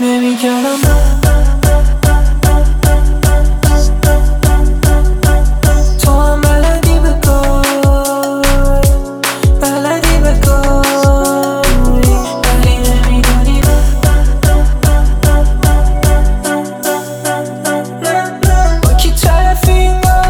فکر نمی‌کردم تو هم بلدی بگوی ولی نمی‌دونی با کی طرفی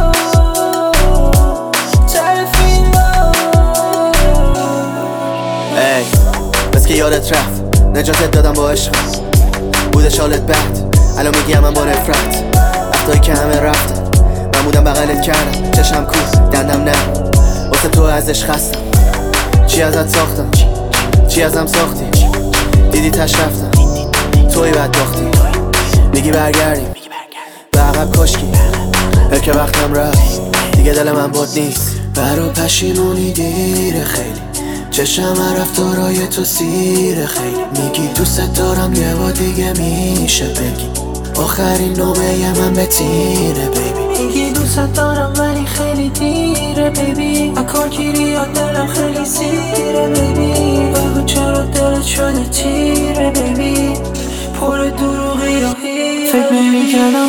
ای بس که یادت رفت نجاتت دادم با عشق بودش حالت بد الان میگی من با نفرت وقتایی که همه رفتن من بودم بغلت کردم چشم کوه دندم نه واسه تو ازش خستم چی ازت ساختم چی ازم ساختی دیدی تش رفتم توی بدبختی میگی برگردیم به عقب کاشکی که وقتم رفت دیگه دل من باد نیست برا پشیمونی دیره خیلی چشم رفتارای تو سیره خیلی میگی دوست دارم یه با دیگه میشه بگی آخرین نوبه من به تیره بیبی میگی دوست دارم ولی خیلی دیره بیبی اکار گیری یا دلم خیلی سیره بیبی بگو چرا دلت شده تیره بیبی پر دروغی یا هیره فکر نمی‌کردم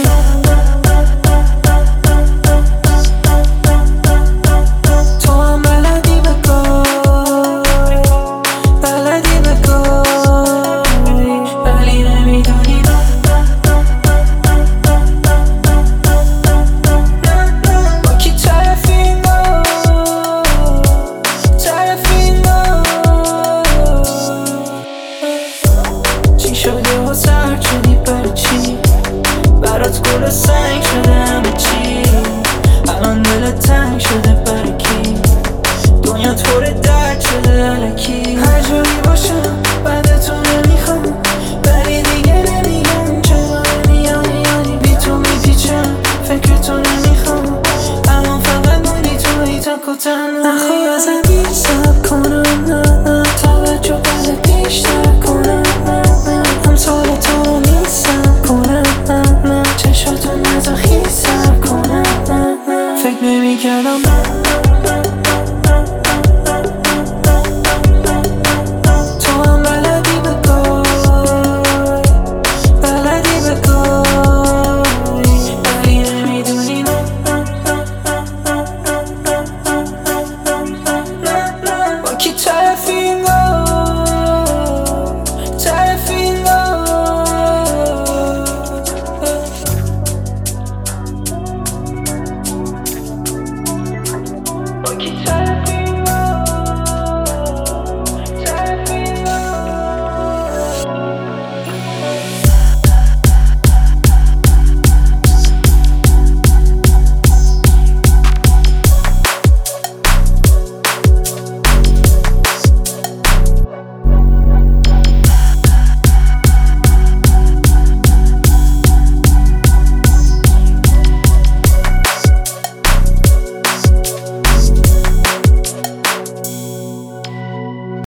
سرد شدی برای چی برات گل سنگ شده همه چی الان دلت تنگ شده برای کی دنیا پر درد شده الکی هر جایی باشم بعد تو نمیخوام ولی دیگه نمیگم چرا نمیانی بی تو میپیچم فکر تو نمیخوام الان فقط موندی توی تک و تنها نخواه ازم بی سب کنم نه توجه بده بیشتر کنم امثال تو نیستم کنم چشاتو نزا خیسم کنم فکر نمی‌کردم